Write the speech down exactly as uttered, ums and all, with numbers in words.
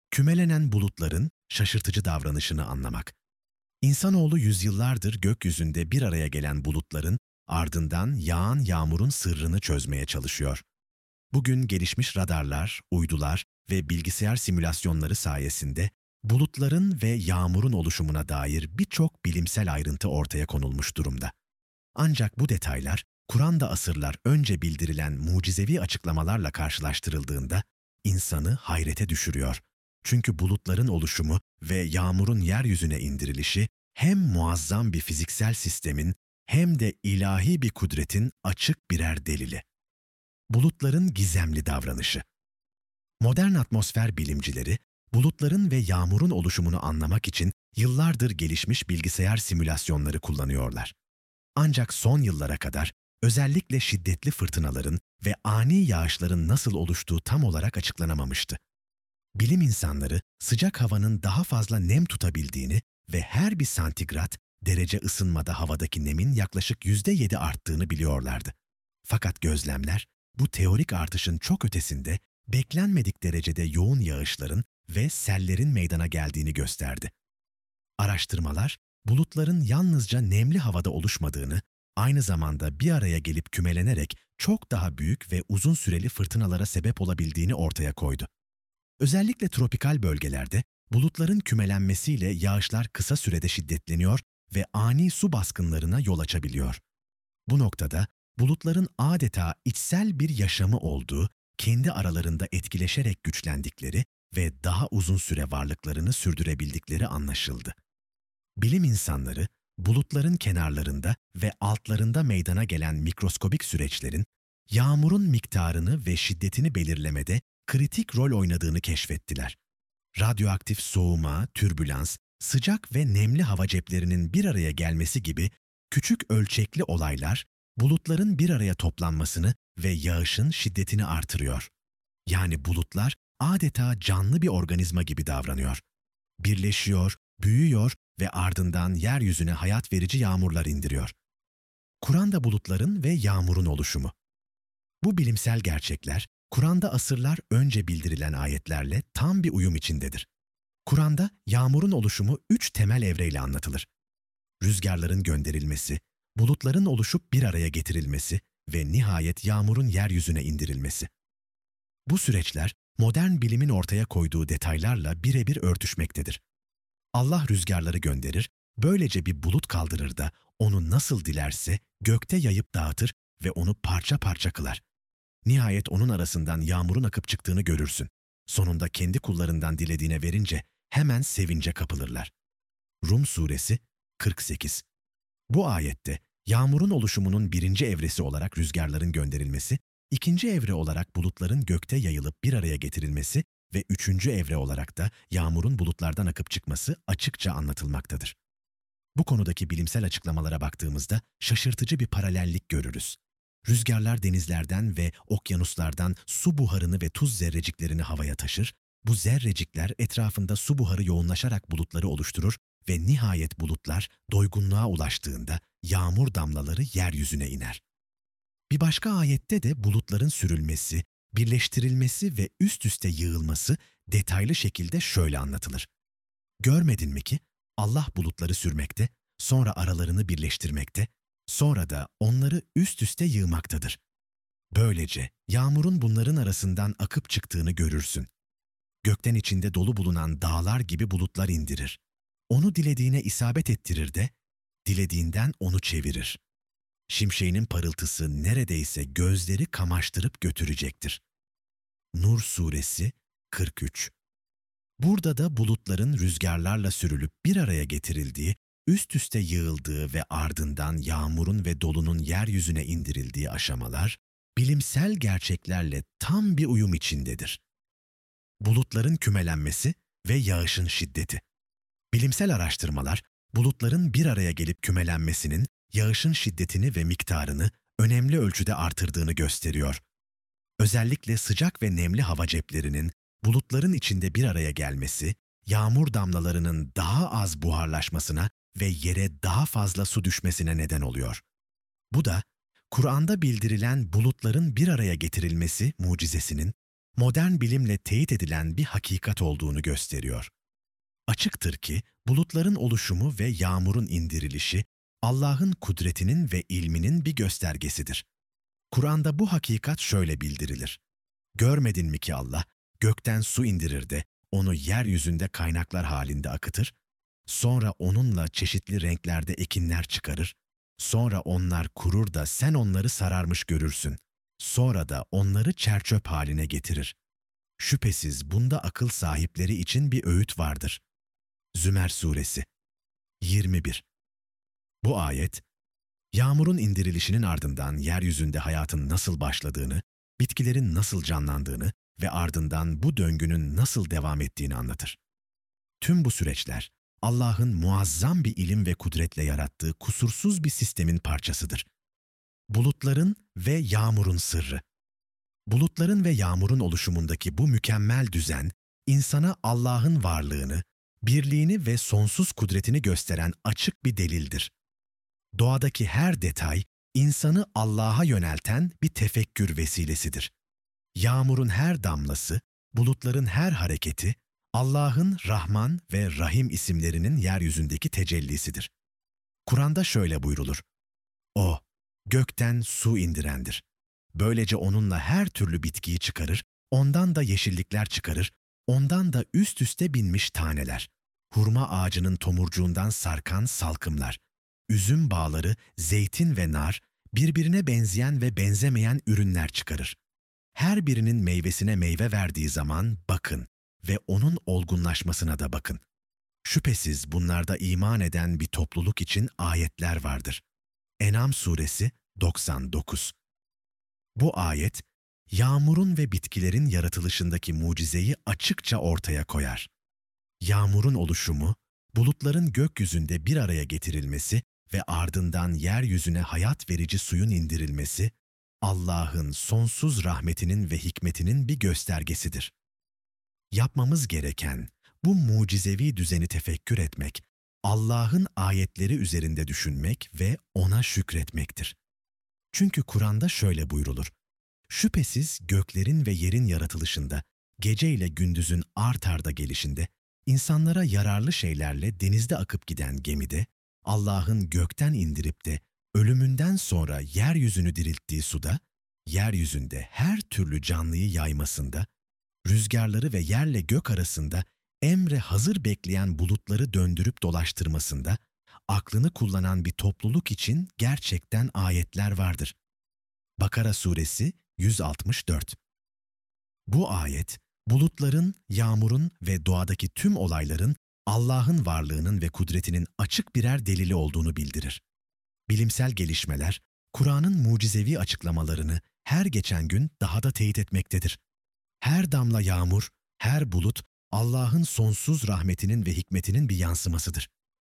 Kümelenen bulutların şaşırtıcı davranışını anlamak. İnsanoğlu yüzyıllardır gökyüzünde bir araya gelen bulutların ardından yağan yağmurun sırrını çözmeye çalışıyor. Bugün gelişmiş radarlar, uydular ve bilgisayar simülasyonları sayesinde bulutların ve yağmurun oluşumuna dair birçok bilimsel ayrıntı ortaya konulmuş durumda. Ancak bu detaylar, Kur'an'da asırlar önce bildirilen mucizevi açıklamalarla karşılaştırıldığında insanı hayrete düşürüyor. Çünkü bulutların oluşumu ve yağmurun yeryüzüne indirilişi hem muazzam bir fiziksel sistemin hem de ilahi bir kudretin açık birer delili. Bulutların gizemli davranışı. Modern atmosfer bilimcileri, bulutların ve yağmurun oluşumunu anlamak için yıllardır gelişmiş bilgisayar simülasyonları kullanıyorlar. Ancak son yıllara kadar özellikle şiddetli fırtınaların ve ani yağışların nasıl oluştuğu tam olarak açıklanamamıştı. Bilim insanları sıcak havanın daha fazla nem tutabildiğini ve her bir santigrat derece ısınmada havadaki nemin yaklaşık yüzde yedi arttığını biliyorlardı. Fakat gözlemler bu teorik artışın çok ötesinde beklenmedik derecede yoğun yağışların ve sellerin meydana geldiğini gösterdi. Araştırmalar, bulutların yalnızca nemli havada oluşmadığını, aynı zamanda bir araya gelip kümelenerek çok daha büyük ve uzun süreli fırtınalara sebep olabildiğini ortaya koydu. Özellikle tropikal bölgelerde bulutların kümelenmesiyle yağışlar kısa sürede şiddetleniyor ve ani su baskınlarına yol açabiliyor. Bu noktada bulutların adeta içsel bir yaşamı olduğu, kendi aralarında etkileşerek güçlendikleri ve daha uzun süre varlıklarını sürdürebildikleri anlaşıldı. Bilim insanları, bulutların kenarlarında ve altlarında meydana gelen mikroskobik süreçlerin, yağmurun miktarını ve şiddetini belirlemede kritik rol oynadığını keşfettiler. Radyoaktif soğuma, türbülans, sıcak ve nemli hava ceplerinin bir araya gelmesi gibi küçük ölçekli olaylar, bulutların bir araya toplanmasını ve yağışın şiddetini artırıyor. Yani bulutlar adeta canlı bir organizma gibi davranıyor. Birleşiyor, büyüyor ve ardından yeryüzüne hayat verici yağmurlar indiriyor. Kur'an'da bulutların ve yağmurun oluşumu. Bu bilimsel gerçekler, Kur'an'da asırlar önce bildirilen ayetlerle tam bir uyum içindedir. Kur'an'da yağmurun oluşumu üç temel evreyle anlatılır. Rüzgarların gönderilmesi, bulutların oluşup bir araya getirilmesi ve nihayet yağmurun yeryüzüne indirilmesi. Bu süreçler, modern bilimin ortaya koyduğu detaylarla birebir örtüşmektedir. Allah rüzgarları gönderir, böylece bir bulut kaldırır da onu nasıl dilerse gökte yayıp dağıtır ve onu parça parça kılar. Nihayet onun arasından yağmurun akıp çıktığını görürsün. Sonunda kendi kullarından dilediğine verince hemen sevince kapılırlar. Rum Suresi kırk sekiz. Bu ayette yağmurun oluşumunun birinci evresi olarak rüzgarların gönderilmesi, ikinci evre olarak bulutların gökte yayılıp bir araya getirilmesi ve üçüncü evre olarak da yağmurun bulutlardan akıp çıkması açıkça anlatılmaktadır. Bu konudaki bilimsel açıklamalara baktığımızda şaşırtıcı bir paralellik görürüz. Rüzgarlar denizlerden ve okyanuslardan su buharını ve tuz zerreciklerini havaya taşır, bu zerrecikler etrafında su buharı yoğunlaşarak bulutları oluşturur ve nihayet bulutlar doygunluğa ulaştığında yağmur damlaları yeryüzüne iner. Bir başka ayette de bulutların sürülmesi, birleştirilmesi ve üst üste yığılması detaylı şekilde şöyle anlatılır. Görmedin mi ki Allah bulutları sürmekte, sonra aralarını birleştirmekte, sonra da onları üst üste yığmaktadır. Böylece yağmurun bunların arasından akıp çıktığını görürsün. Gökten içinde dolu bulunan dağlar gibi bulutlar indirir. Onu dilediğine isabet ettirir de, dilediğinden onu çevirir. Şimşeğinin parıltısı neredeyse gözleri kamaştırıp götürecektir. Nur Suresi kırk üç. Burada da bulutların rüzgarlarla sürülüp bir araya getirildiği, üst üste yığıldığı ve ardından yağmurun ve dolunun yeryüzüne indirildiği aşamalar, bilimsel gerçeklerle tam bir uyum içindedir. Bulutların kümelenmesi ve yağışın şiddeti. Bilimsel araştırmalar, bulutların bir araya gelip kümelenmesinin yağışın şiddetini ve miktarını önemli ölçüde artırdığını gösteriyor. Özellikle sıcak ve nemli hava ceplerinin bulutların içinde bir araya gelmesi, yağmur damlalarının daha az buharlaşmasına ve yere daha fazla su düşmesine neden oluyor. Bu da, Kur'an'da bildirilen bulutların bir araya getirilmesi mucizesinin, modern bilimle teyit edilen bir hakikat olduğunu gösteriyor. Açıktır ki bulutların oluşumu ve yağmurun indirilişi Allah'ın kudretinin ve ilminin bir göstergesidir. Kur'an'da bu hakikat şöyle bildirilir: Görmedin mi ki Allah gökten su indirir de onu yeryüzünde kaynaklar halinde akıtır, sonra onunla çeşitli renklerde ekinler çıkarır, sonra onlar kurur da sen onları sararmış görürsün, sonra da onları çerçöp haline getirir. Şüphesiz bunda akıl sahipleri için bir öğüt vardır. Zümer Suresi yirmi bir. Bu ayet, yağmurun indirilişinin ardından yeryüzünde hayatın nasıl başladığını, bitkilerin nasıl canlandığını ve ardından bu döngünün nasıl devam ettiğini anlatır. Tüm bu süreçler, Allah'ın muazzam bir ilim ve kudretle yarattığı kusursuz bir sistemin parçasıdır. Bulutların ve yağmurun sırrı. Bulutların ve yağmurun oluşumundaki bu mükemmel düzen, insana Allah'ın varlığını, birliğini ve sonsuz kudretini gösteren açık bir delildir. Doğadaki her detay, insanı Allah'a yönelten bir tefekkür vesilesidir. Yağmurun her damlası, bulutların her hareketi, Allah'ın Rahman ve Rahim isimlerinin yeryüzündeki tecellisidir. Kur'an'da şöyle buyrulur: O, gökten su indirendir. Böylece onunla her türlü bitkiyi çıkarır, ondan da yeşillikler çıkarır, ondan da üst üste binmiş taneler, hurma ağacının tomurcuğundan sarkan salkımlar, üzüm bağları, zeytin ve nar, birbirine benzeyen ve benzemeyen ürünler çıkarır. Her birinin meyvesine meyve verdiği zaman bakın ve onun olgunlaşmasına da bakın. Şüphesiz bunlarda iman eden bir topluluk için ayetler vardır. En'am Suresi doksan dokuz. Bu ayet, yağmurun ve bitkilerin yaratılışındaki mucizeyi açıkça ortaya koyar. Yağmurun oluşumu, bulutların gökyüzünde bir araya getirilmesi ve ardından yeryüzüne hayat verici suyun indirilmesi, Allah'ın sonsuz rahmetinin ve hikmetinin bir göstergesidir. Yapmamız gereken, bu mucizevi düzeni tefekkür etmek, Allah'ın ayetleri üzerinde düşünmek ve ona şükretmektir. Çünkü Kur'an'da şöyle buyrulur: Şüphesiz göklerin ve yerin yaratılışında, gece ile gündüzün art arda gelişinde, insanlara yararlı şeylerle denizde akıp giden gemide, Allah'ın gökten indirip de ölümünden sonra yeryüzünü dirilttiği suda, yeryüzünde her türlü canlıyı yaymasında, rüzgarları ve yerle gök arasında emre hazır bekleyen bulutları döndürüp dolaştırmasında, aklını kullanan bir topluluk için gerçekten ayetler vardır. Bakara Suresi yüz altmış dört. Bu ayet, bulutların, yağmurun ve doğadaki tüm olayların Allah'ın varlığının ve kudretinin açık birer delili olduğunu bildirir. Bilimsel gelişmeler, Kur'an'ın mucizevi açıklamalarını her geçen gün daha da teyit etmektedir. Her damla yağmur, her bulut, Allah'ın sonsuz rahmetinin ve hikmetinin bir yansımasıdır.